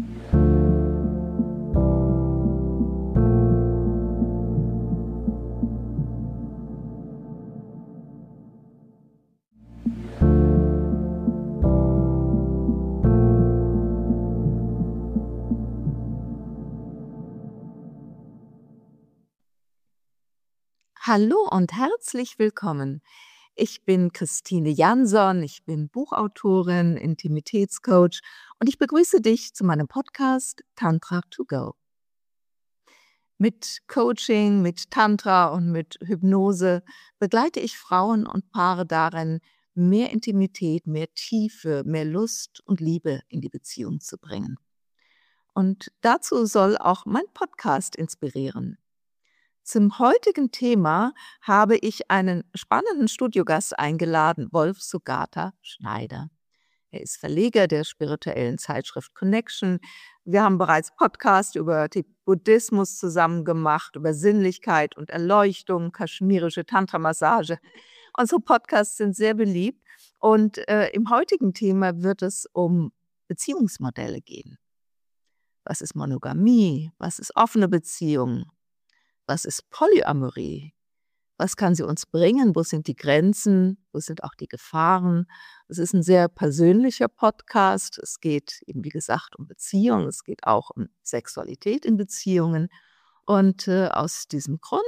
Hallo und herzlich willkommen. Ich bin Christine Jansson, ich bin Buchautorin, Intimitätscoach und ich begrüße dich zu meinem Podcast Tantra to Go. Mit Coaching, mit Tantra und mit Hypnose begleite ich Frauen und Paare darin, mehr Intimität, mehr Tiefe, mehr Lust und Liebe in die Beziehung zu bringen. Und dazu soll auch mein Podcast inspirieren. Zum heutigen Thema habe ich einen spannenden Studiogast eingeladen, Wolf Sugata Schneider. Er ist Verleger der spirituellen Zeitschrift Connection. Wir haben bereits Podcasts über Buddhismus zusammen gemacht, über Sinnlichkeit und Erleuchtung, kaschmirische Tantra-Massage. Unsere Podcasts sind sehr beliebt und im heutigen Thema wird es um Beziehungsmodelle gehen. Was ist Monogamie? Was ist offene Beziehung? Was ist Polyamorie? Was kann sie uns bringen? Wo sind die Grenzen? Wo sind auch die Gefahren? Es ist ein sehr persönlicher Podcast. Es geht eben, wie gesagt, um Beziehungen. Es geht auch um Sexualität in Beziehungen. Und aus diesem Grund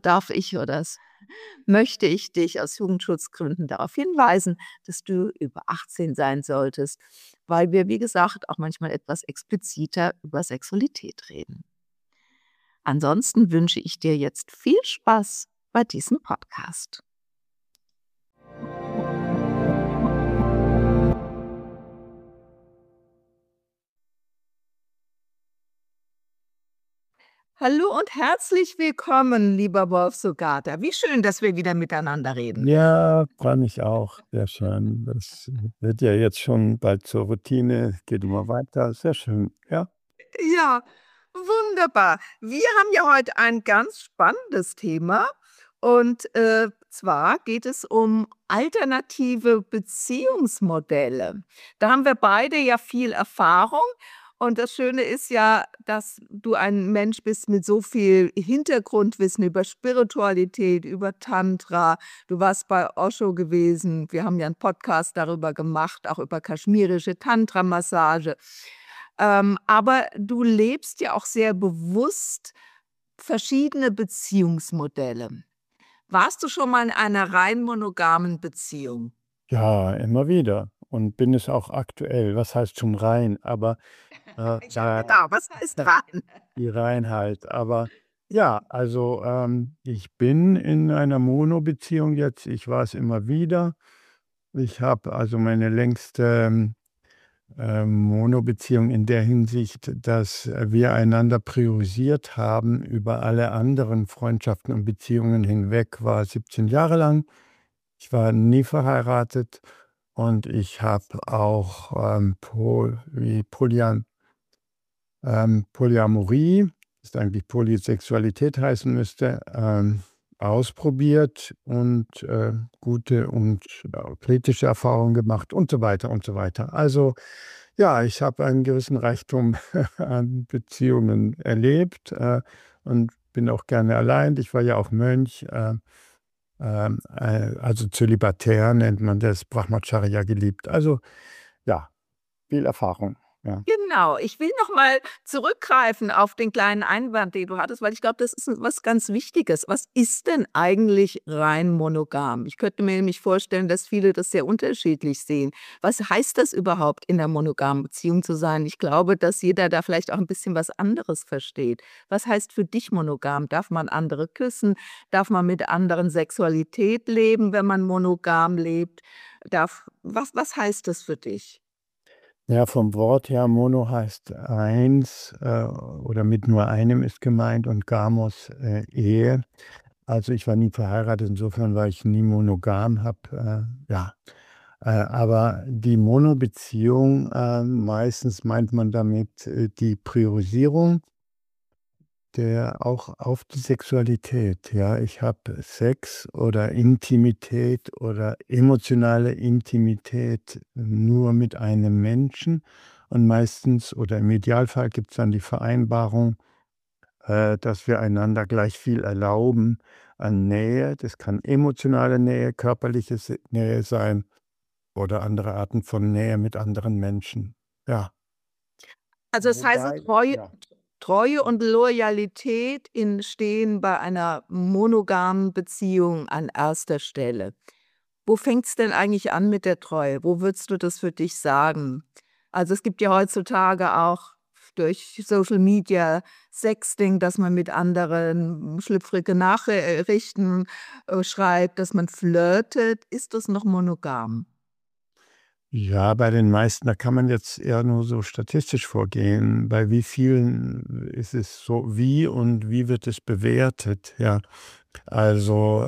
möchte ich dich aus Jugendschutzgründen darauf hinweisen, dass du über 18 sein solltest, weil wir, wie gesagt, auch manchmal etwas expliziter über Sexualität reden. Ansonsten wünsche ich dir jetzt viel Spaß bei diesem Podcast. Hallo und herzlich willkommen, lieber Wolf Sugata. Wie schön, dass wir wieder miteinander reden. Ja, freue mich auch. Sehr schön. Das wird ja jetzt schon bald zur Routine, geht immer weiter. Sehr schön, ja. Ja, wunderbar. Wir haben ja heute ein ganz spannendes Thema und zwar geht es um alternative Beziehungsmodelle. Da haben wir beide ja viel Erfahrung und das Schöne ist ja, dass du ein Mensch bist mit so viel Hintergrundwissen über Spiritualität, über Tantra. Du warst bei Osho gewesen. Wir haben ja einen Podcast darüber gemacht, auch über kaschmirische Tantra-Massage. Aber du lebst ja auch sehr bewusst verschiedene Beziehungsmodelle. Warst du schon mal in einer rein monogamen Beziehung? Ja, immer wieder und bin es auch aktuell. Was heißt schon rein? Aber Ich habe gedacht, was heißt rein? die Reinheit. Aber ja, also ich bin in einer Mono-Beziehung jetzt. Ich war es immer wieder. Ich habe also meine längste Mono-Beziehung in der Hinsicht, dass wir einander priorisiert haben über alle anderen Freundschaften und Beziehungen hinweg, war 17 Jahre lang. Ich war nie verheiratet und ich habe auch Polyamorie, das eigentlich Polysexualität heißen müsste, ausprobiert und gute und kritische Erfahrungen gemacht und so weiter und so weiter. Also ja, ich habe einen gewissen Reichtum an Beziehungen erlebt und bin auch gerne allein. Ich war ja auch Mönch, also zölibatär nennt man das, Brahmacharya geliebt. Also ja, viel Erfahrung. Ja. Genau, ich will noch mal zurückgreifen auf den kleinen Einwand, den du hattest, weil ich glaube, das ist was ganz Wichtiges. Was ist denn eigentlich rein monogam? Ich könnte mir nämlich vorstellen, dass viele das sehr unterschiedlich sehen. Was heißt das überhaupt, in 'ner monogamen Beziehung zu sein? Ich glaube, dass jeder da vielleicht auch ein bisschen was anderes versteht. Was heißt für dich monogam? Darf man andere küssen? Darf man mit anderen Sexualität leben, wenn man monogam lebt? Was heißt das für dich? Ja, vom Wort her, Mono heißt eins oder mit nur einem ist gemeint und Gamos Ehe. Also ich war nie verheiratet, insofern war ich nie monogam, habe ja. Aber die Mono-Beziehung, meistens meint man damit die Priorisierung der auch auf die Sexualität, ja. Ich habe Sex oder Intimität oder emotionale Intimität nur mit einem Menschen Und meistens oder im Idealfall gibt es dann die Vereinbarung, dass wir einander gleich viel erlauben an Nähe. Das kann emotionale Nähe, körperliche Nähe sein oder andere Arten von Nähe mit anderen Menschen. Ja, Also das heißt, wobei, ja. Treue und Loyalität stehen bei einer monogamen Beziehung an erster Stelle. Wo fängt es denn eigentlich an mit der Treue? Wo würdest du das für dich sagen? Also es gibt ja heutzutage auch durch Social Media Sexting, dass man mit anderen schlüpfrige Nachrichten schreibt, dass man flirtet. Ist das noch monogam? Ja, bei den meisten, da kann man jetzt eher nur so statistisch vorgehen. Bei wie vielen ist es so wie und wie wird es bewertet, ja. Also,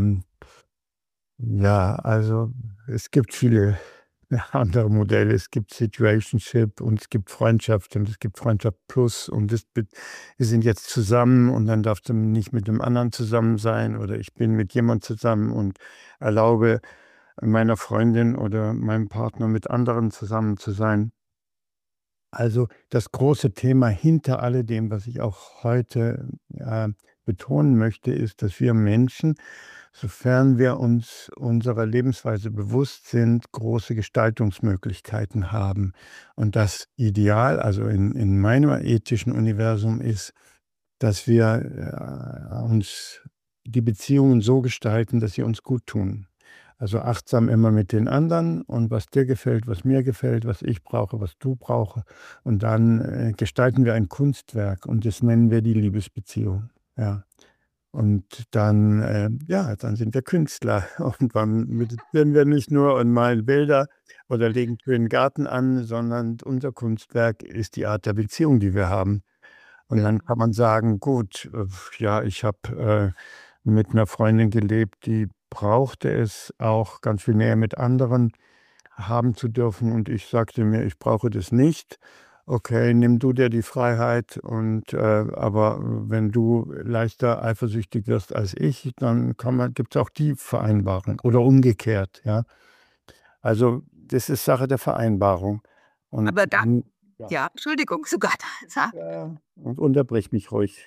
ja, also es gibt viele andere Modelle. Es gibt Situationship und es gibt Freundschaft und es gibt Freundschaft plus und wir sind jetzt zusammen und dann darfst du nicht mit dem anderen zusammen sein oder ich bin mit jemand zusammen und erlaube meiner Freundin oder meinem Partner mit anderen zusammen zu sein. Also das große Thema hinter alledem, was ich auch heute betonen möchte, ist, dass wir Menschen, sofern wir uns unserer Lebensweise bewusst sind, große Gestaltungsmöglichkeiten haben. Und das Ideal, also in meinem ethischen Universum, ist, dass wir uns die Beziehungen so gestalten, dass sie uns gut tun. Also achtsam immer mit den anderen und was dir gefällt, was mir gefällt, was ich brauche, was du brauche. Und dann gestalten wir ein Kunstwerk und das nennen wir die Liebesbeziehung. Ja. Und dann, ja, dann sind wir Künstler. Und dann meditieren wir nicht nur und malen Bilder oder legen schönen Garten an, sondern unser Kunstwerk ist die Art der Beziehung, die wir haben. Und dann kann man sagen, gut, ja, ich habe mit einer Freundin gelebt, die brauchte es auch ganz viel Nähe mit anderen haben zu dürfen und ich sagte mir: „Ich brauche das nicht.“ Okay, nimm du dir die Freiheit und, aber wenn du leichter eifersüchtig wirst als ich, dann gibt's auch die Vereinbarung oder umgekehrt, ja. Also, das ist Sache der Vereinbarung und, Aber da, ja, ja, Entschuldigung, sogar da. und unterbrich mich ruhig.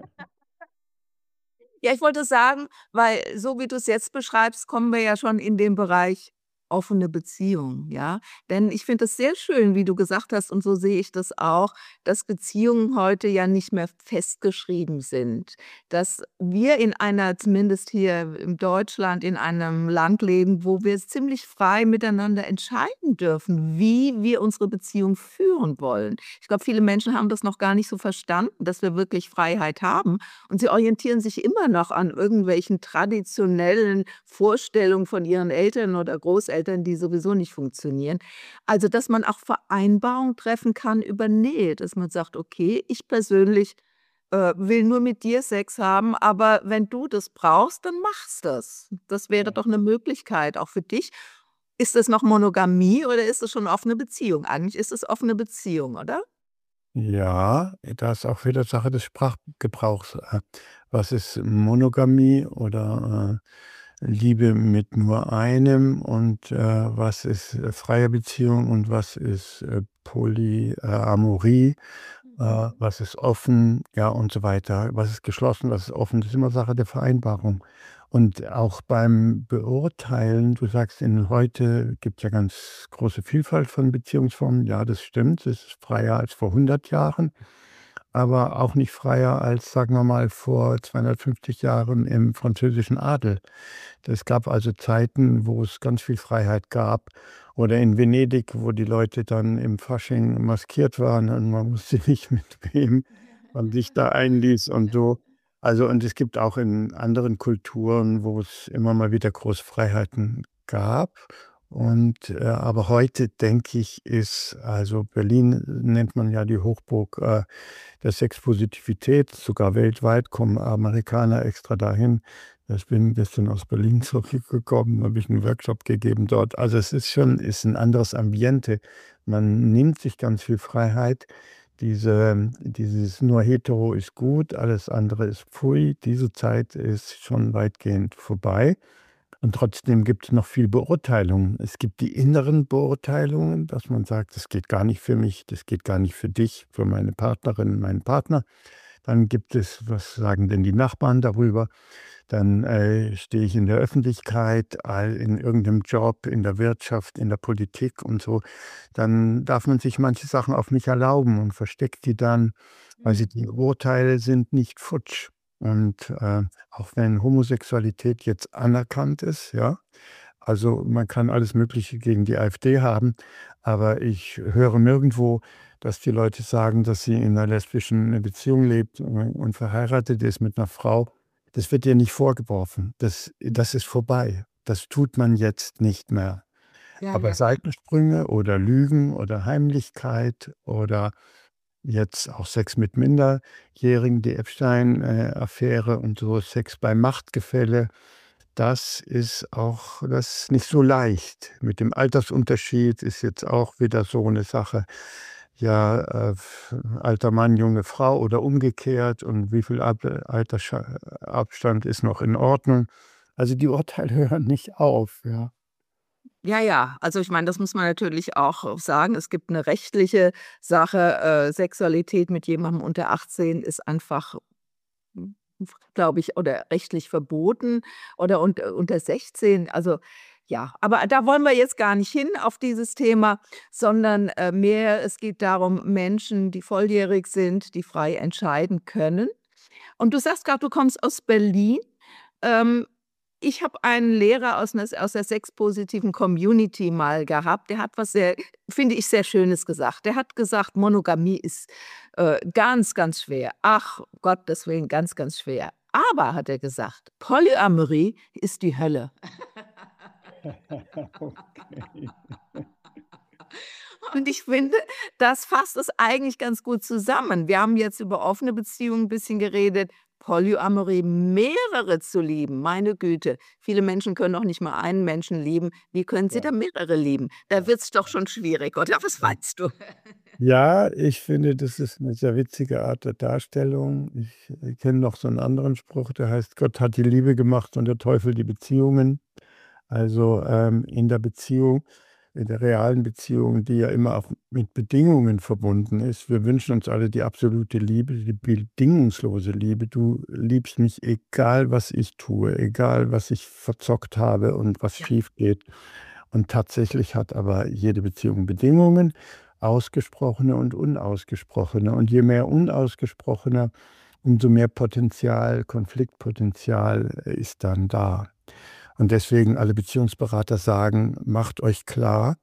Ja, ich wollte sagen, weil so wie du es jetzt beschreibst, kommen wir ja schon in den Bereich offene Beziehung, ja? Denn ich finde es sehr schön, wie du gesagt hast, und so sehe ich das auch, dass Beziehungen heute ja nicht mehr festgeschrieben sind. Dass wir in einer zumindest hier in Deutschland, in einem Land leben, wo wir ziemlich frei miteinander entscheiden dürfen, wie wir unsere Beziehung führen wollen. Ich glaube, viele Menschen haben das noch gar nicht so verstanden, dass wir wirklich Freiheit haben. Und sie orientieren sich immer noch an irgendwelchen traditionellen Vorstellungen von ihren Eltern oder Großeltern, die sowieso nicht funktionieren. Also, dass man auch Vereinbarungen treffen kann über Nähe, dass man sagt: „Okay, ich persönlich, will nur mit dir Sex haben, aber wenn du das brauchst, dann machst das.“ Das wäre doch eine Möglichkeit auch für dich. Ist das noch Monogamie oder ist es schon offene Beziehung? Eigentlich ist es offene Beziehung, oder? Ja, da ist auch wieder Sache des Sprachgebrauchs. Was ist Monogamie oder, Liebe mit nur einem und, was ist, freie Beziehung und was ist, Polyamorie, was ist offen, ja, und so weiter. Was ist geschlossen, was ist offen, das ist immer Sache der Vereinbarung. Und auch beim Beurteilen, du sagst, in heute gibt es ja ganz große Vielfalt von Beziehungsformen. Ja, das stimmt. Es ist freier als vor 100 Jahren, aber auch nicht freier als, sagen wir mal, vor 250 Jahren im französischen Adel. Es gab also Zeiten, wo es ganz viel Freiheit gab. Oder in Venedig, wo die Leute dann im Fasching maskiert waren und man wusste nicht, mit wem man sich da einließ und so. Also, und es gibt auch in anderen Kulturen, wo es immer mal wieder große Freiheiten gab. Und, aber heute denke ich, ist also Berlin nennt man ja die Hochburg, der Sexpositivität. Sogar weltweit kommen Amerikaner extra dahin. Ich bin gestern aus Berlin zurückgekommen, habe ich 'n Workshop gegeben dort. Also, es ist ein anderes Ambiente. Man nimmt sich ganz viel Freiheit. Dieses nur hetero ist gut, alles andere ist pfui. Diese Zeit ist schon weitgehend vorbei. Und trotzdem gibt es noch viel Beurteilung. Es gibt die inneren Beurteilungen, dass man sagt: „Das geht gar nicht für mich, das geht gar nicht für dich, für meine Partnerin, meinen Partner.“ Dann gibt es: „Was sagen denn die Nachbarn darüber?“ Dann, stehe ich in der Öffentlichkeit, in irgendeinem Job, in der Wirtschaft, in der Politik und so. Dann darf man sich manche Sachen auf mich erlauben und versteckt die dann. Also, Mhm. die Urteile sind nicht futsch. Und, auch wenn Homosexualität jetzt anerkannt ist, ja, also, man kann alles Mögliche gegen die AfD haben, aber ich höre nirgendwo, dass die Leute sagen, dass sie in 'ner lesbischen Beziehung lebt und verheiratet ist mit 'ner Frau. Das wird ihr nicht vorgeworfen. Das ist vorbei. Das tut man jetzt nicht mehr. Ja, Aber ja. Seitensprünge oder Lügen oder Heimlichkeit oder jetzt auch Sex mit Minderjährigen, die Epstein, Affäre und so, Sex bei Machtgefälle, das ist nicht so leicht. Mit dem Altersunterschied ist jetzt auch wieder so 'ne Sache. Ja, alter Mann, junge Frau oder umgekehrt und wie viel Abstand ist noch in Ordnung? Also, die Urteile hören nicht auf, ja. Ja, ja. Also, ich meine, das muss man natürlich auch sagen. Es gibt eine rechtliche Sache. Sexualität mit jemandem unter 18 ist einfach, hm, glaube ich, oder rechtlich verboten oder unter 16. Also, ja, aber da wollen wir jetzt gar nicht hin auf dieses Thema, sondern, mehr es geht darum, Menschen, die volljährig sind, die frei entscheiden können. Und du sagst grad, du kommst aus Berlin. Ähm, Ich habe einen Lehrer aus der sexpositiven Community mal gehabt, der hat was sehr, finde ich, sehr Schönes gesagt. Der hat gesagt: „Monogamie ist, ganz, ganz schwer. Ach, Gottes Willen, ganz, ganz schwer. Aber“, hat er gesagt, „Polyamorie ist die Hölle.“ Okay. Und ich finde, das fasst es eigentlich ganz gut zusammen. Wir haben jetzt über offene Beziehungen 'n bisschen geredet. Polyamorie, mehrere zu lieben, meine Güte. Viele Menschen können doch nicht mal einen Menschen lieben. Wie können sie Ja, da mehrere lieben? Da ja, wird's doch ja, schon schwierig, oder was ja. meinst du? Ja, ich finde, das ist 'ne sehr witzige Art der Darstellung. Ich, kenne noch so 'n anderen Spruch, der heißt: „Gott hat die Liebe gemacht und der Teufel die Beziehungen.“ Also, in der realen Beziehung, die ja immer auch mit Bedingungen verbunden ist. Wir wünschen uns alle die absolute Liebe, die bedingungslose Liebe. Du liebst mich, egal was ich tue, egal was ich verzockt habe und was Ja, schiefgeht. Und tatsächlich hat aber jede Beziehung Bedingungen, ausgesprochene und unausgesprochene. Und je mehr unausgesprochener, umso mehr Potenzial, Konfliktpotenzial ist dann da. Und deswegen alle Beziehungsberater sagen: „Macht euch klar,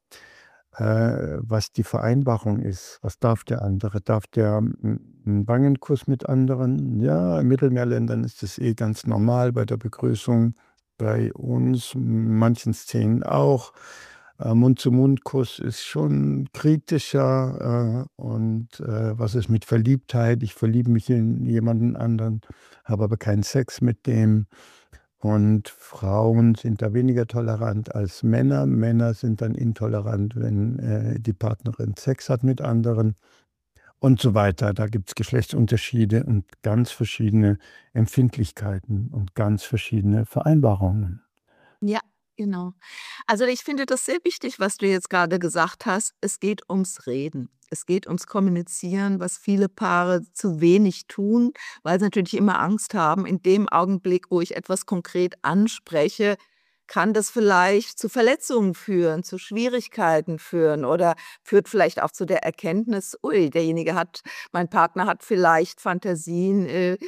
was die Vereinbarung ist. Was darf der andere? Darf der 'n Wangenkuss mit anderen?“ Ja, in Mittelmeerländern ist das eh ganz normal bei der Begrüßung. Bei uns, in manchen Szenen auch. Mund-zu-Mund-Kuss ist schon kritischer, und, was ist mit Verliebtheit? Ich verliebe mich in jemanden anderen, habe aber keinen Sex mit dem. Und Frauen sind da weniger tolerant als Männer. Männer sind dann intolerant, wenn, die Partnerin Sex hat mit anderen und so weiter. Da gibt's Geschlechtsunterschiede und ganz verschiedene Empfindlichkeiten und ganz verschiedene Vereinbarungen. ja, genau. Also, ich finde das sehr wichtig, was du jetzt grade gesagt hast. Es geht ums Reden. Es geht ums Kommunizieren, was viele Paare zu wenig tun, weil sie natürlich immer Angst haben, in dem Augenblick, wo ich etwas konkret anspreche, kann das vielleicht zu Verletzungen führen, zu Schwierigkeiten führen oder führt vielleicht auch zu der Erkenntnis: „Ui, mein Partner hat vielleicht Fantasien,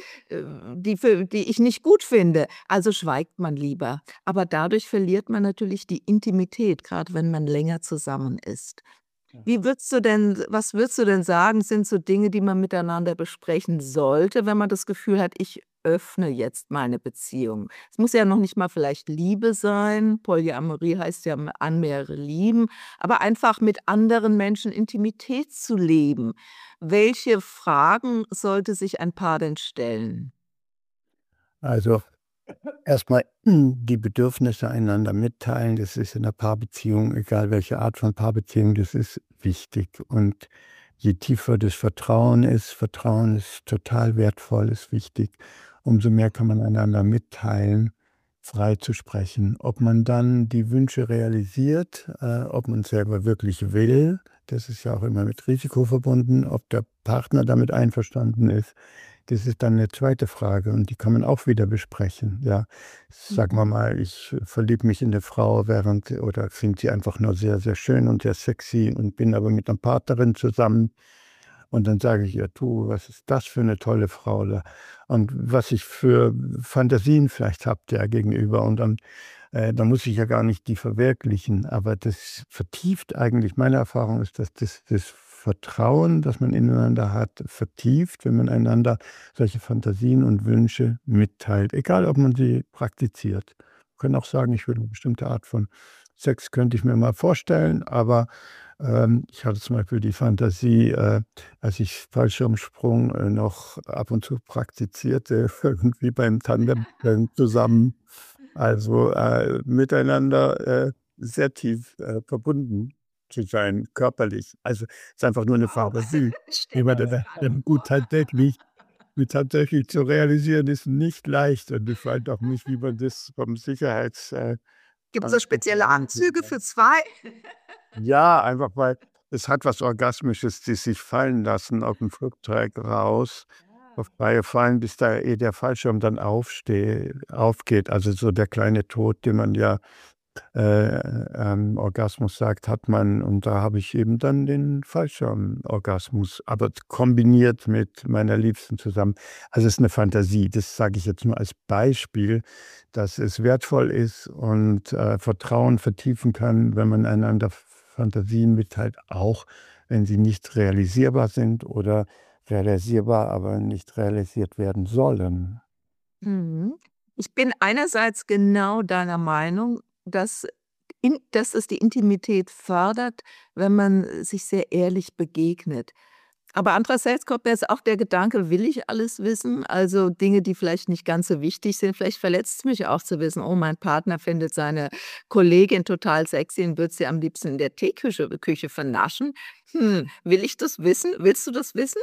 die ich nicht gut finde.“ Also schweigt man lieber. Aber dadurch verliert man natürlich die Intimität, grad wenn man länger zusammen ist. Wie würdest du denn Was würdest du denn sagen, sind so Dinge, die man miteinander besprechen sollte, wenn man das Gefühl hat: „Ich öffne jetzt meine Beziehung?“ Es muss ja noch nicht mal vielleicht Liebe sein. Polyamorie heißt ja an mehrere lieben, aber einfach mit anderen Menschen Intimität zu leben. Welche Fragen sollte sich ein Paar denn stellen? Also, erstmal die Bedürfnisse einander mitteilen. Das ist in 'ner Paarbeziehung, egal welche Art von Paarbeziehung, das ist wichtig. Und je tiefer das Vertrauen ist total wertvoll, ist wichtig, umso mehr kann man einander mitteilen. frei zu sprechen. Ob man dann die Wünsche realisiert, ob man selber wirklich will, das ist ja auch immer mit Risiko verbunden, ob der Partner damit einverstanden ist, das ist dann eine zweite Frage und die kann man auch wieder besprechen, ja. Sagen wir Mhm. mal, ich verliebe mich in 'ne Frau während oder finde sie einfach nur sehr, sehr schön und sehr sexy und bin aber mit 'ner Partnerin zusammen und dann sage ich ihr: „Du, was ist das für 'ne tolle Frau da?“ Und was ich für Fantasien vielleicht habe der gegenüber und dann muss ich ja gar nicht die verwirklichen, aber das vertieft eigentlich meine Erfahrung ist, dass das Vertrauen, das man ineinander hat, vertieft, wenn man einander solche Fantasien und Wünsche mitteilt, egal ob man sie praktiziert. Man kann auch sagen: „Ich will 'ne bestimmte Art von Sex könnte ich mir mal vorstellen“, aber, ich hatte zum Beispiel die Fantasie, als ich Fallschirmsprung, noch ab und zu praktizierte, irgendwie beim Tandem, zusammen also, miteinander, sehr tief, verbunden zu sein, körperlich. Also, ist einfach nur 'ne Wow, Fantasie. ich stelle Wie mir man das gerade gut, vor. tatsächlich zu realisieren, ist nicht leicht und ich weiß auch nicht, wie man das vom Sicherheits Gibt's so spezielle Anzüge für 2? ja, einfach weil es hat was Orgasmisches, die sich fallen lassen aufm Flugzeug raus, auf freie Fallen, bis da der Fallschirm dann aufgeht. Also, so der kleine Tod, den man ja, Orgasmus sagt, hat man und da habe ich eben dann den Fallschirmorgasmus, aber kombiniert mit meiner Liebsten zusammen. Also, es ist 'ne Fantasie. Das sage ich jetzt nur als Beispiel, dass es wertvoll ist und, Vertrauen vertiefen kann, wenn man einander Fantasien mitteilt, auch wenn sie nicht realisierbar sind oder realisierbar, aber nicht realisiert werden sollen. Mhm. Ich bin einerseits genau deiner Meinung, dass es die Intimität fördert, wenn man sich sehr ehrlich begegnet. Aber andererseits kommt mir jetzt auch der Gedanke: „Will ich alles wissen?“ Also, Dinge, die vielleicht nicht ganz so wichtig sind. Vielleicht verletzt es mich auch zu wissen: „Oh, mein Partner findet seine Kollegin total sexy und würde sie am liebsten in der Küche vernaschen.“ will ich das wissen? Willst du das wissen?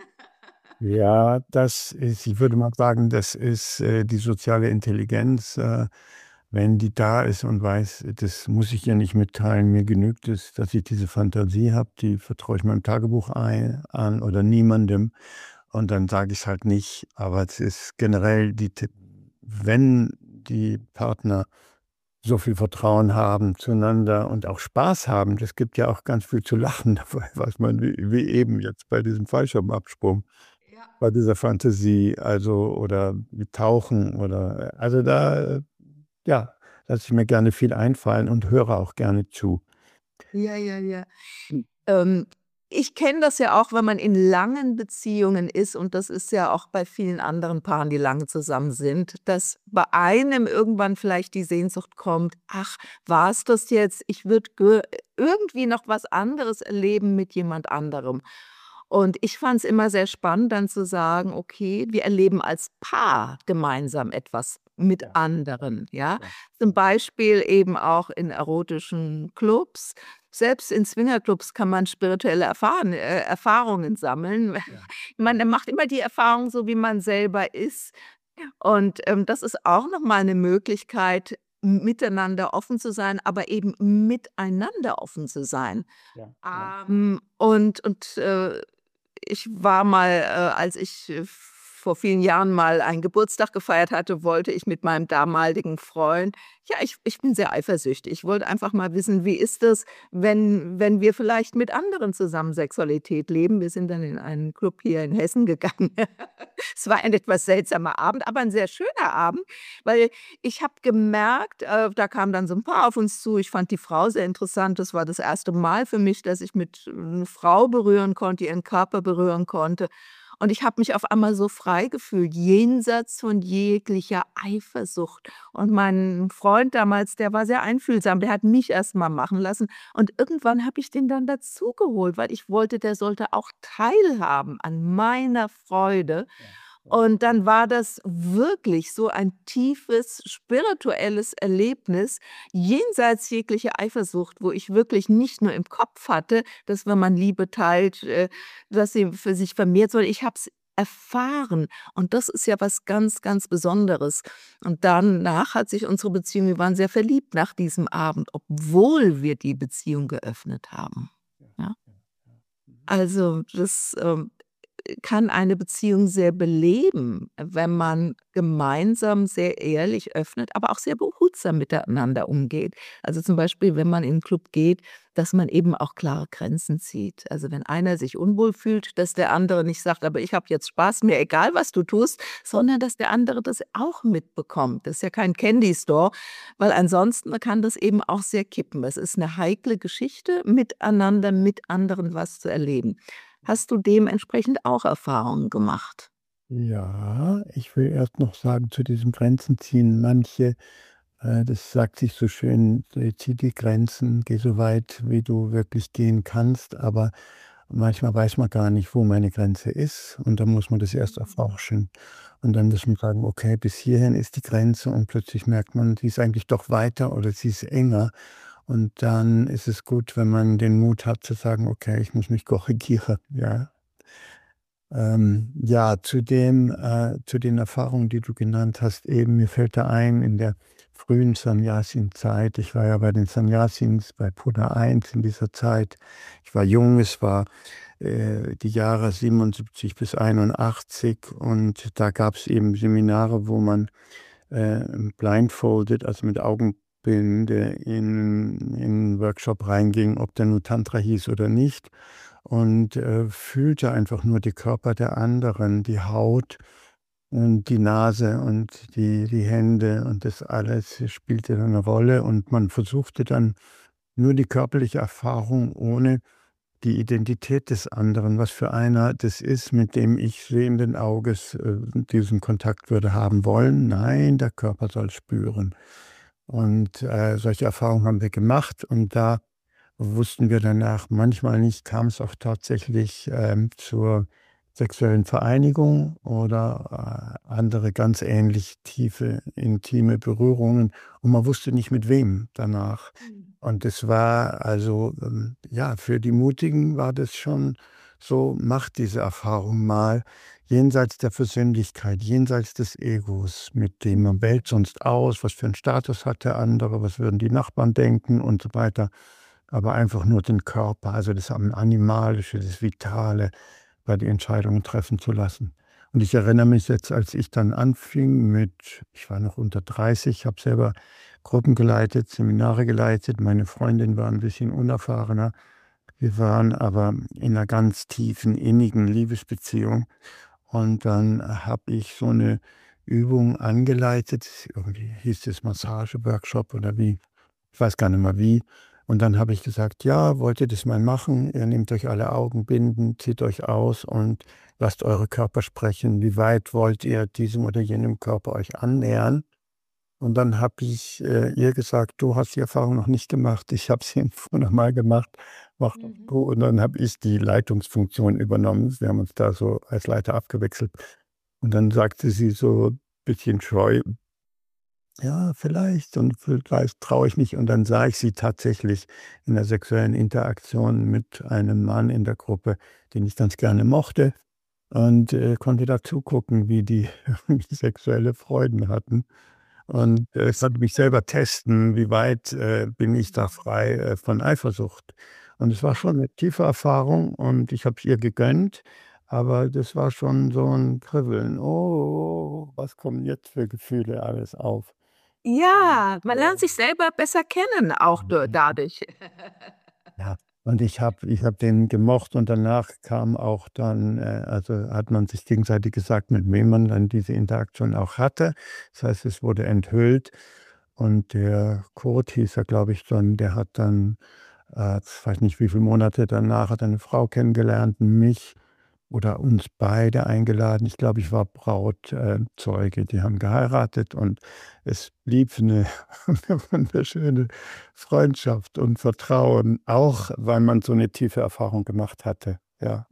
Ja, das ist ich würde mal sagen, das ist, die soziale Intelligenz, wenn die da ist und weiß, das muss ich ihr nicht mitteilen. Mir genügt es, dass ich diese Fantasie habe, die vertraue ich meinem Tagebuch an oder niemandem und dann sage ich's halt nicht. Aber es ist generell die T wenn die Partner so viel Vertrauen haben zueinander und auch Spaß haben, das gibt ja auch ganz viel zu lachen dabei, was man wie eben jetzt bei diesem Fallschirmabsprung. Ja. Bei dieser Fantasie, also oder wie Tauchen oder also da, ja, lasse ich mir gerne viel einfallen und höre auch gerne zu. Ja, ja, ja. Ähm, ich kenne das ja auch, wenn man in langen Beziehungen ist und das ist ja auch bei vielen anderen Paaren, die lange zusammen sind, dass bei einem irgendwann vielleicht die Sehnsucht kommt: „Ach, war's das jetzt? Ich würde irgendwie noch was anderes erleben mit jemand anderem.“ Und ich fand es immer sehr spannend, dann zu sagen: „Okay, wir erleben als Paar gemeinsam etwas mit Ja, anderen“, ja? ja, Zum Beispiel eben auch in erotischen Clubs. Selbst in Swingerclubs kann man spirituelle Erfahrungen sammeln. ja, Man ja, macht immer die Erfahrung so, wie man selber ist. Und, das ist auch noch mal 'ne Möglichkeit, miteinander offen zu sein, aber eben miteinander offen zu sein. ja, ja. Ich war mal, als ich, vor vielen Jahren mal einen Geburtstag gefeiert hatte, wollte ich mit meinem damaligen Freund ja, ich bin sehr eifersüchtig. Ich wollte einfach mal wissen, wie ist das, wenn wir vielleicht mit anderen zusammen Sexualität leben? Wir sind dann in einen Club hier in Hessen gegangen. Es war ein etwas seltsamer Abend, aber 'n sehr schöner Abend, weil ich habe gemerkt, da kam dann so 'n Paar auf uns zu. Ich fand die Frau sehr interessant. Das war das erste Mal für mich, dass ich mit 'ne Frau berühren konnte, ihren Körper berühren konnte. Und ich habe mich auf einmal so frei gefühlt, jenseits von jeglicher Eifersucht. Und mein Freund damals, der war sehr einfühlsam, der hat mich erst mal machen lassen. Und irgendwann habe ich den dann dazugeholt, weil ich wollte, der sollte auch teilhaben an meiner Freude. Ja, ja, Und dann war das wirklich so ein tiefes spirituelles Erlebnis, jenseits jeglicher Eifersucht, wo ich wirklich nicht nur im Kopf hatte, dass wenn man Liebe teilt, dass sie für sich vermehrt, sondern ich habe es erfahren. Und das ist ja was ganz, ganz Besonderes. Und danach hat sich unsere Beziehung, wir waren sehr verliebt nach diesem Abend, obwohl wir die Beziehung geöffnet haben. Ja, Ja? ja, ja. Mhm. Also, das, kann eine Beziehung sehr beleben, wenn man gemeinsam sehr ehrlich öffnet, aber auch sehr behutsam miteinander umgeht. Also, zum Beispiel, wenn man in 'n Club geht, dass man eben auch klare Grenzen zieht. Also, wenn einer sich unwohl fühlt, dass der andere nicht sagt: „Aber ich habe jetzt Spaß, mir egal, was du tust“, sondern dass der andere das auch mitbekommt. Das ist ja kein Candy Store, weil ansonsten kann das eben auch sehr kippen. Es ist 'ne heikle Geschichte, miteinander, mit anderen was zu erleben. Hast du dementsprechend auch Erfahrungen gemacht? Ja, ich will erst noch sagen zu diesem Grenzen ziehen. Manche, das sagt sich so schön, zieh die Grenzen, geh so weit, wie du wirklich gehen kannst, aber manchmal weiß man gar nicht, wo meine Grenze ist und dann muss man das erst Mhm. erforschen. Und dann muss man sagen: „Okay, bis hierhin ist die Grenze“, und plötzlich merkt man, sie ist eigentlich doch weiter oder sie ist enger. Und dann ist es gut, wenn man den Mut hat zu sagen: „Okay, ich muss mich korrigieren“, ja. Ja, zu den Erfahrungen, die du genannt hast eben, mir fällt da ein, in der frühen Sannyasin-Zeit, ich war ja bei den Sannyasins bei Buddha 1 in dieser Zeit. Ich war jung, es war, die Jahre 77 bis 81, und da gab's eben Seminare, wo man, blindfolded, also mit Augenbinde in 'n Workshop reinging, ob der nun Tantra hieß oder nicht, und, fühlte einfach nur die Körper der anderen, die Haut und die Nase und die Hände, und das alles spielte dann 'ne Rolle, und man versuchte dann nur die körperliche Erfahrung ohne die Identität des anderen, was für einer das ist, mit dem ich sehenden Auges, diesen Kontakt würde haben wollen. Nein, der Körper soll spüren. Und, solche Erfahrungen haben wir gemacht, und da wussten wir danach manchmal nicht, kam es auch tatsächlich, zur sexuellen Vereinigung oder, andere ganz ähnlich tiefe, intime Berührungen, und man wusste nicht mit wem danach. Mhm. Und es war also, ja, für die Mutigen war das schon so: „Macht diese Erfahrung mal jenseits der Persönlichkeit, jenseits des Egos, mit dem man Mhm. wählt sonst aus, was für 'n Status hat der andere, was würden die Nachbarn denken“ und so weiter, aber einfach nur den Körper, also das Animalische, das Vitale bei den Entscheidungen treffen zu lassen. Und ich erinnere mich jetzt, als ich dann anfing mit, ich war noch unter 30, habe selber Gruppen geleitet, Seminare geleitet. Meine Freundin war ein bisschen unerfahrener. Wir waren aber in einer ganz tiefen, innigen Liebesbeziehung. Und dann habe ich so eine Übung angeleitet, irgendwie hieß es Massageworkshop oder wie, ich weiß gar nicht mehr wie. Und dann habe ich gesagt: „Ja, wollt ihr das mal machen? Ihr nehmt euch alle Augenbinden, zieht euch aus und lasst eure Körper sprechen. Wie weit wollt ihr diesem oder jenem Körper euch annähern?“ Und dann habe ich, ihr gesagt: „Du hast die Erfahrung noch nicht gemacht. Ich habe sie vor 'nem Mal gemacht. Mach doch Mhm. du.“ Und dann habe ich die Leitungsfunktion übernommen. Wir haben uns da so als Leiter abgewechselt. Und dann sagte sie so bisschen scheu: „Ja, vielleicht, und vielleicht traue ich mich.“ Und dann sah ich sie tatsächlich in der sexuellen Interaktion mit einem Mann in der Gruppe, den ich ganz gerne mochte, und, konnte da zugucken, wie die sexuelle Freuden hatten. Und, ich konnte mich selber testen, wie weit, bin ich da Mhm. frei, von Eifersucht. Und es war schon 'ne tiefe Erfahrung, und ich habe es ihr gegönnt, aber das war schon so 'n Kribbeln. „Oh, was kommen jetzt für Gefühle alles auf?“ Und, Ja, man lernt sich selber besser kennen auch mhm. dadurch. Ja, und ich habe den gemocht, und danach kam auch dann, also, hat man sich gegenseitig gesagt, mit wem man dann diese Interaktion auch hatte. Das heißt, es wurde enthüllt, und der Kurt hieß er, glaube ich, dann, der hat dann, ich weiß nicht, wie viele Monate danach hat er 'ne Frau kennengelernt, mich oder uns beide eingeladen. Ich glaube, ich war Brautzeuge. Zeuge. Die haben geheiratet, und es blieb 'ne 'ne wunderschöne Freundschaft und Vertrauen, auch weil man so 'ne tiefe Erfahrung gemacht hatte, ja.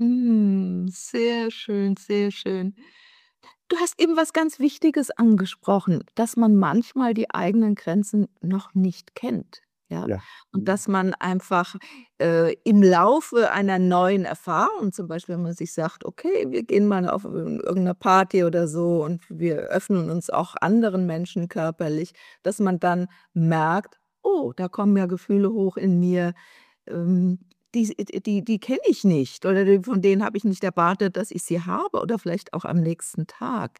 Sehr schön, sehr schön. Du hast eben was ganz Wichtiges angesprochen, dass man manchmal die eigenen Grenzen noch nicht kennt. ja? Ja. Und Mhm. dass man einfach, im Laufe einer neuen Erfahrung, zum Beispiel, wenn man sich sagt: „Okay, wir gehen mal auf irgend 'ne Party oder so und wir öffnen uns auch anderen Menschen körperlich“, dass man dann merkt: „Oh, da kommen ja Gefühle hoch in mir, ähm, die kenne ich nicht oder von denen habe ich nicht erwartet, dass ich sie habe oder vielleicht auch am nächsten Tag.“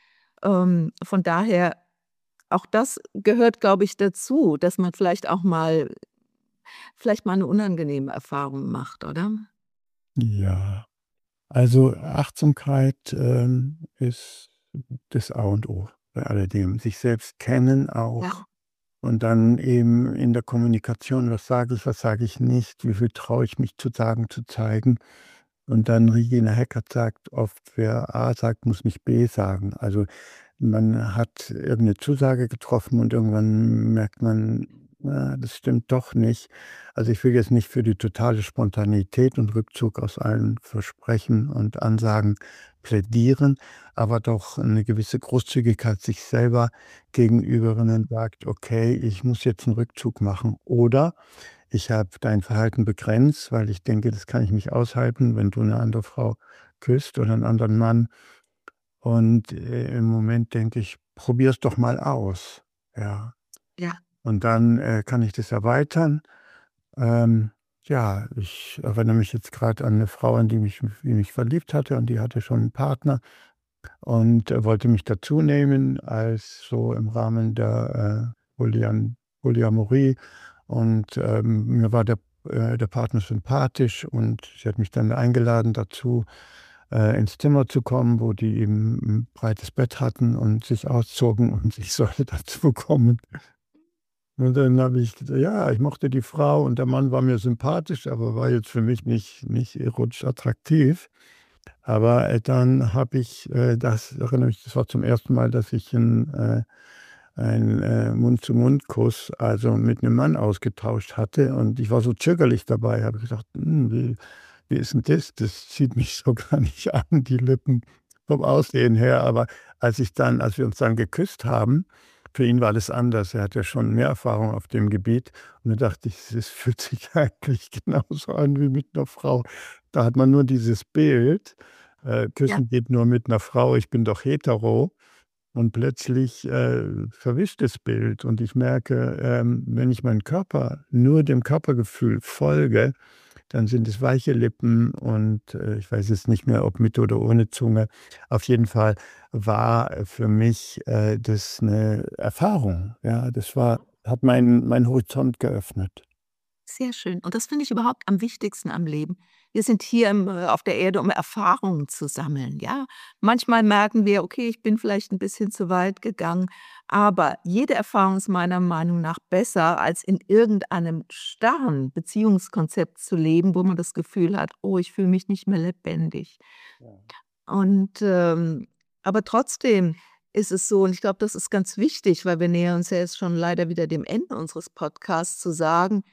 Von daher auch das gehört, glaube ich, dazu, dass man vielleicht mal 'ne unangenehme Erfahrung macht, oder? Ja. Also, Achtsamkeit, ist das A und O bei alledem. Sich selbst kennen Ja, auch und dann eben in der Kommunikation, was sage ich nicht, wie viel traue ich mich zu sagen, zu zeigen. Und dann Regina Hackert sagt oft: „Wer A sagt, muss nicht B sagen.“ Also, man hat irgend 'ne Zusage getroffen und irgendwann merkt man: das stimmt doch nicht.“ Also, ich will jetzt nicht für die totale Spontaneität und Rückzug aus allen Versprechen und Ansagen plädieren, aber doch 'ne gewisse Großzügigkeit sich selber gegenüber, wenn man sagt: „Okay, ich muss jetzt 'n Rückzug machen.“ Oder ich habe dein Verhalten begrenzt, weil ich denke, das kann ich nicht aushalten, wenn du 'ne andere Frau küsst oder 'n anderen Mann. Und, im Moment denke ich: „Probier's doch mal aus.“ Ja. ja, Und dann, kann ich das erweitern. Ähm, ja, ich erinnere mich jetzt grad an 'ne Frau, in die mich verliebt hatte und die hatte schon 'n Partner und, wollte mich dazu nehmen als so im Rahmen der, Polyamorie. Und, mir war der Partner sympathisch und sie hat mich dann eingeladen dazu, ins Zimmer zu kommen, wo die eben 'n breites Bett hatten und sich auszogen und ich sollte dazu kommen. Und dann habe ich gesagt: „Ja, ich mochte die Frau und der Mann war mir sympathisch, aber war jetzt für mich nicht erotisch attraktiv.“ Aber, dann habe ich, das erinnere mich, das war zum ersten Mal, dass ich 'n Mund-zu-Mund-Kuss, also mit 'nem Mann ausgetauscht hatte und ich war so zögerlich dabei, habe gedacht: wie ist 'n das? Das zieht mich so gar nicht an, die Lippen vom Aussehen her.“ Aber als wir uns dann geküsst haben, für ihn war das anders. Er hat ja schon mehr Erfahrung auf dem Gebiet und da dachte ich: „Das fühlt sich eigentlich genauso an wie mit 'ner Frau.“ Da hat man nur dieses Bild, ja, Küssen geht nur mit 'ner Frau, ich bin doch hetero. Und plötzlich, verwischt das Bild und ich merke, wenn ich meinen Körper nur dem Körpergefühl folge, dann sind es weiche Lippen und, ich weiß jetzt nicht mehr, ob mit oder ohne Zunge. Auf jeden Fall war, für mich, das 'ne Erfahrung. Ja, das hat meinen Horizont geöffnet. sehr schön. Und das finde ich überhaupt am wichtigsten am Leben. Wir sind hier auf der Erde, um Erfahrungen zu sammeln, ja? Manchmal merken wir: „Okay, ich bin vielleicht 'n bisschen zu weit gegangen“, aber jede Erfahrung ist meiner Meinung nach besser, als in irgendeinem starren Beziehungskonzept zu leben, wo man das Gefühl hat: „Oh, ich fühle mich nicht mehr lebendig.“ Ja. Und, aber trotzdem ist es so und ich glaube, das ist ganz wichtig, weil wir nähern uns ja jetzt schon leider wieder dem Ende unseres Podcasts, zu sagen,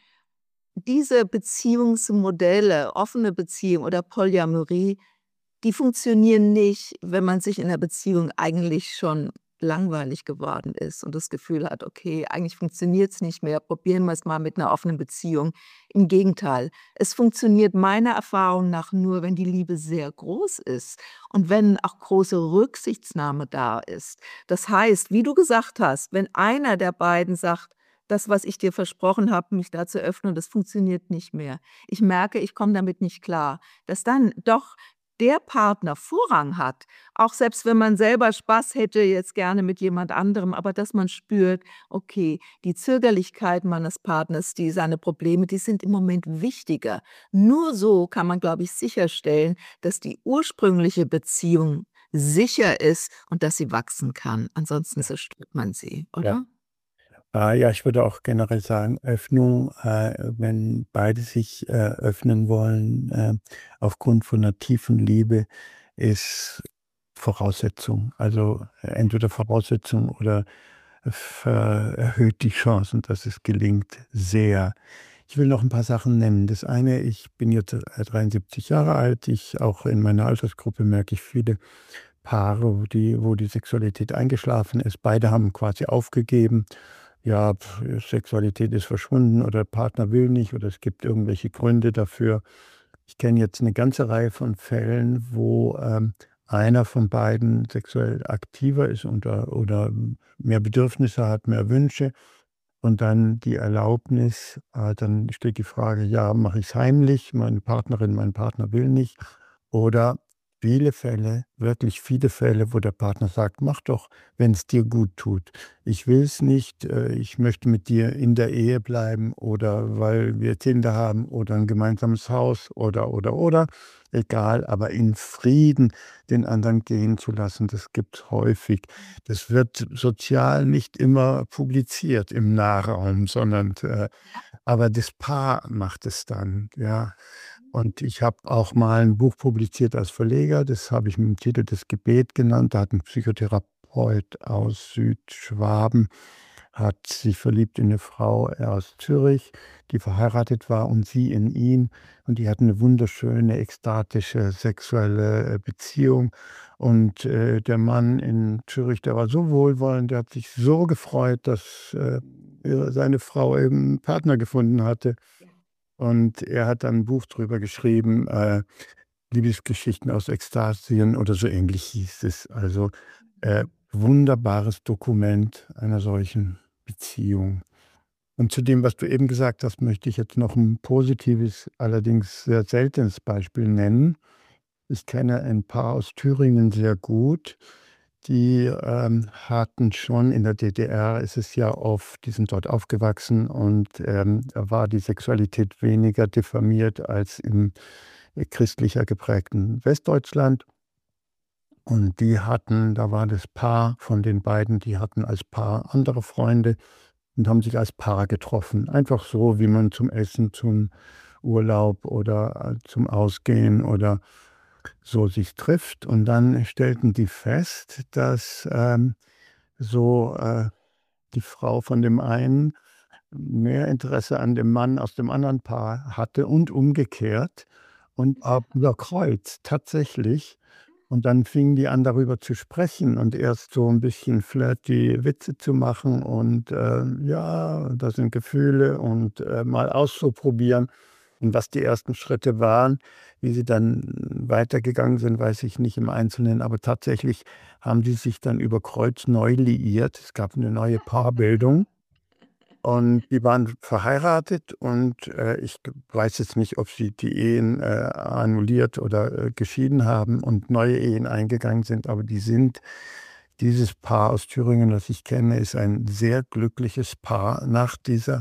diese Beziehungsmodelle, offene Beziehung oder Polyamorie, die funktionieren nicht, wenn man sich in der Beziehung eigentlich schon langweilig geworden ist und das Gefühl hat: „Okay, eigentlich funktioniert's nicht mehr. Probieren wir es mal mit 'ner offenen Beziehung.“ Im Gegenteil, es funktioniert meiner Erfahrung nach nur, wenn die Liebe sehr groß ist und wenn auch große Rücksichtnahme da ist. Das heißt, wie du gesagt hast, wenn einer der beiden sagt: „Das, was ich dir versprochen habe, mich da zu öffnen, das funktioniert nicht mehr. Ich merke, ich komme damit nicht klar“, dass dann doch der Partner Vorrang hat, auch selbst wenn man selber Spaß hätte jetzt gerne mit jemand anderem, aber dass man spürt: Okay, die Zögerlichkeit meines Partners, seine Probleme, die sind im Moment wichtiger. Nur so kann man, glaube ich, sicherstellen, dass die ursprüngliche Beziehung sicher ist und dass sie wachsen kann. Ansonsten Ja, zerstört man sie, ja. oder? Ja, ich würde auch generell sagen, Öffnung, wenn beide sich, öffnen wollen, aufgrund von 'ner tiefen Liebe, ist Voraussetzung. Also, entweder Voraussetzung oder erhöht die Chancen, dass es gelingt, sehr. Ich will noch ein paar Sachen nennen. Das eine, ich bin jetzt, 73 Jahre alt. Auch in meiner Altersgruppe merke ich viele Paare, wo die Sexualität eingeschlafen ist. Beide haben quasi aufgegeben. ja, Sexualität ist verschwunden oder der Partner will nicht oder es gibt irgendwelche Gründe dafür. Ich kenne jetzt eine ganze Reihe von Fällen, wo, einer von beiden sexuell aktiver ist oder mehr Bedürfnisse hat, mehr Wünsche und dann die Erlaubnis dann steht die Frage: „Ja, mache ich's heimlich? Meine Partnerin, mein Partner will nicht." Oder viele Fälle, wirklich viele Fälle, wo der Partner sagt: „Mach doch, wenn es dir gut tut. Ich will es nicht, ich möchte mit dir in der Ehe bleiben oder weil wir Kinder haben oder ein gemeinsames Haus oder. Egal, aber in Frieden den anderen gehen zu lassen, das gibt's häufig. Das wird sozial nicht immer publiziert im Nahraum, sondern, aber das Paar macht es dann, ja. Und ich habe auch mal 'n Buch publiziert als Verleger, das habe ich mit dem Titel „Das Gebet" genannt. Da hat 'n Psychotherapeut aus Südschwaben hat sich verliebt in 'ne Frau aus Zürich, die verheiratet war und sie in ihn. Und die hatten 'ne wunderschöne, ekstatische sexuelle, Beziehung. Und, der Mann in Zürich, der war so wohlwollend, der hat sich so gefreut, dass, seine Frau eben 'n Partner gefunden hatte. Und er hat dann 'n Buch drüber geschrieben, „Liebesgeschichten aus Ekstasien" oder so ähnlich hieß es. Also, äh, wunderbares Dokument einer solchen Beziehung. Und zu dem, was du eben gesagt hast, möchte ich jetzt noch 'n positives, allerdings sehr seltenes Beispiel nennen. Ich kenne ein Paar aus Thüringen sehr gut. Die, hatten schon in der DDR ist es ja oft die sind dort aufgewachsen und, da war die Sexualität weniger diffamiert als im, christlicher geprägten Westdeutschland. Und die hatten da war das Paar von den beiden, die hatten als Paar andere Freunde und haben sich als Paar getroffen. Einfach so, wie man zum Essen, zum Urlaub oder, zum Ausgehen oder so sich trifft. Und dann stellten die fest, dass, so, die Frau von dem einen mehr Interesse an dem Mann aus dem anderen Paar hatte und umgekehrt und auch über Kreuz tatsächlich. Und dann fingen die an, darüber zu sprechen und erst so 'n bisschen flirty Witze zu machen und, ja, das sind Gefühle und, mal auszuprobieren. Und was die ersten Schritte waren, wie sie dann weitergegangen sind, weiß ich nicht im Einzelnen, aber tatsächlich haben die sich dann über Kreuz neu liiert. Es gab 'ne neue Paarbildung. Und die waren verheiratet und, ich g weiß jetzt nicht, ob sie die Ehen, annulliert oder, geschieden haben und neue Ehen eingegangen sind, aber dieses Paar aus Thüringen, das ich kenne, ist ein sehr glückliches Paar nach dieser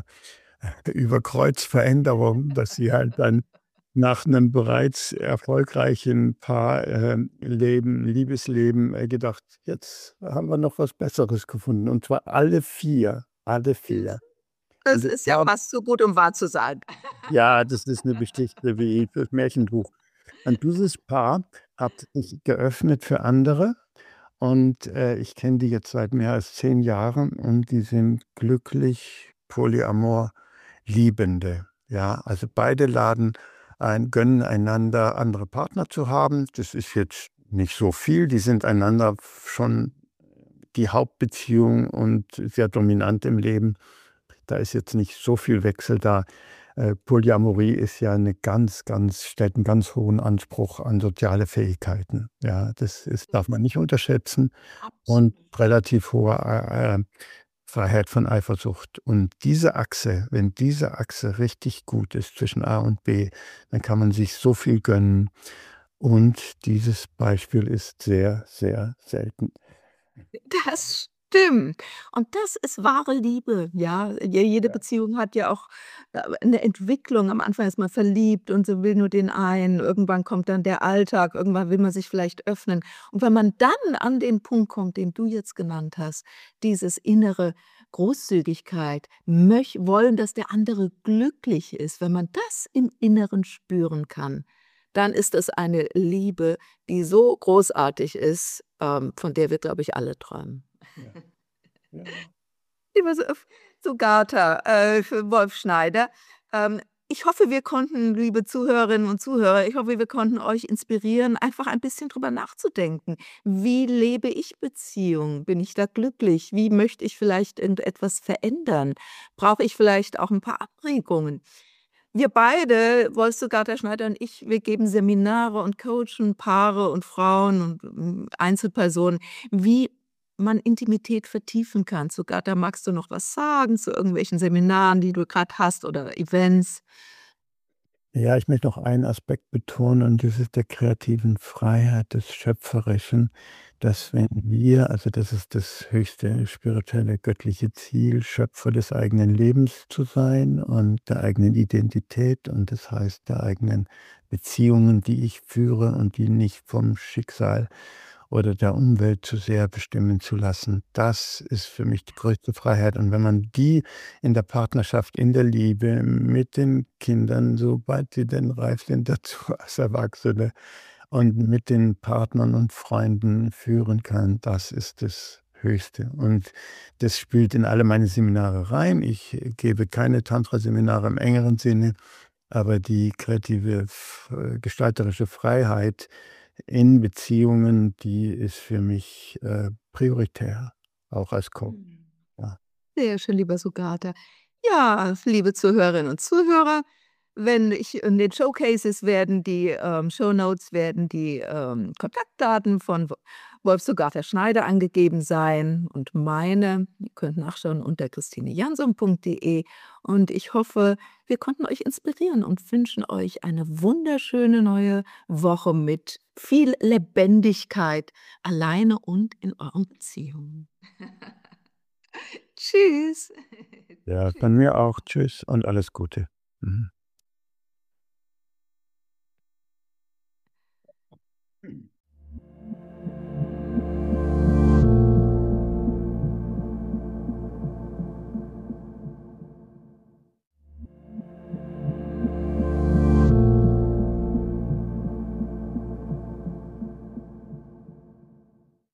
Überkreuzveränderung, dass sie halt dann nach 'nem bereits erfolgreichen Paar, Liebesleben, gedacht: „Jetzt haben wir noch was Besseres gefunden." Und zwar alle 4, alle 4. Und Das ich ist ja glaube, fast zu gut, um wahr zu sein. ja, das ist 'ne Geschichte wie fürs Märchenbuch. Und dieses Paar hat sich geöffnet für andere und, ich kenne die jetzt seit mehr als 10 Jahren und die sind glücklich, Polyamor Liebende. Ja, also beide laden ein gönnen einander andere Partner zu haben. Das ist jetzt nicht so viel. Die sind einander schon die Hauptbeziehung und sehr dominant im Leben. Da ist jetzt nicht so viel Wechsel da. Polyamorie ist ja 'ne stellt 'n ganz hohen Anspruch an soziale Fähigkeiten. Ja, das ist darf man nicht unterschätzen und Absolut. relativ hohe, Freiheit von Eifersucht. Und diese Achse wenn diese Achse richtig gut ist zwischen A und B, dann kann man sich so viel gönnen. Und dieses Beispiel ist sehr, sehr selten. Das stimmt. Und das ist wahre Liebe, ja. Jede Ja. Beziehung hat ja auch, 'ne Entwicklung. Am Anfang ist man verliebt und so will nur den einen. Irgendwann kommt dann der Alltag, irgendwann will man sich vielleicht öffnen. Und wenn man dann an den Punkt kommt, den du jetzt genannt hast, dieses innere Großzügigkeit, wollen, dass der andere glücklich ist, wenn man das im Inneren spüren kann, dann ist das eine Liebe, die so großartig ist, von der wir, glaube ich, alle träumen. Ja, ja. Immer so Gata, für Wolf Schneider. Ähm, Ich hoffe, wir konnten, liebe Zuhörerinnen und Zuhörer, ich hoffe, wir konnten euch inspirieren, einfach ein bisschen drüber nachzudenken. Wie lebe ich Beziehung? Bin ich da glücklich? Wie möchte ich vielleicht irgendetwas verändern? Brauche ich vielleicht auch ein paar Anregungen? Wir beide, Wolfsogard Schneider und ich, wir geben Seminare und coachen Paare und Frauen und, Einzelpersonen, wie man Intimität vertiefen kann. Sugata, magst du noch was sagen zu irgendwelchen Seminaren, die du gerade hast oder Events? Ja, ich möchte noch einen Aspekt betonen und das ist der kreativen Freiheit, des Schöpferischen, dass wenn wir also das ist das höchste spirituelle, göttliche Ziel, Schöpfer des eigenen Lebens zu sein und der eigenen Identität und das heißt der eigenen Beziehungen, die ich führe und die nicht vom Schicksal oder der Umwelt zu sehr bestimmen zu lassen. Das ist für mich die größte Freiheit. Und wenn man die in der Partnerschaft, in der Liebe, mit den Kindern, sobald sie denn reif sind dazu als Erwachsene und mit den Partnern und Freunden führen kann, das ist das Höchste. Und das spielt in alle meine Seminare rein. Ich gebe keine Tantra-Seminare im engeren Sinne, aber die kreative, gestalterische Freiheit in Beziehungen, die ist für mich, prioritär, auch als Coach, Mhm. ja. Sehr schön, lieber Sugata. Ja, liebe Zuhörerinnen und Zuhörer, wenn ich in den Showcases werden die, Shownotes werden die, Kontaktdaten von Wolf-Sugata Schneider angegeben sein und meine. Ihr könnt nachschauen unter christinejansson.de und ich hoffe, wir konnten euch inspirieren und wünschen euch eine wunderschöne neue Woche mit viel Lebendigkeit alleine und in euren Beziehungen. Tschüss. Ja, von Tschüss. mir auch. Tschüss und alles Gute. Mhm.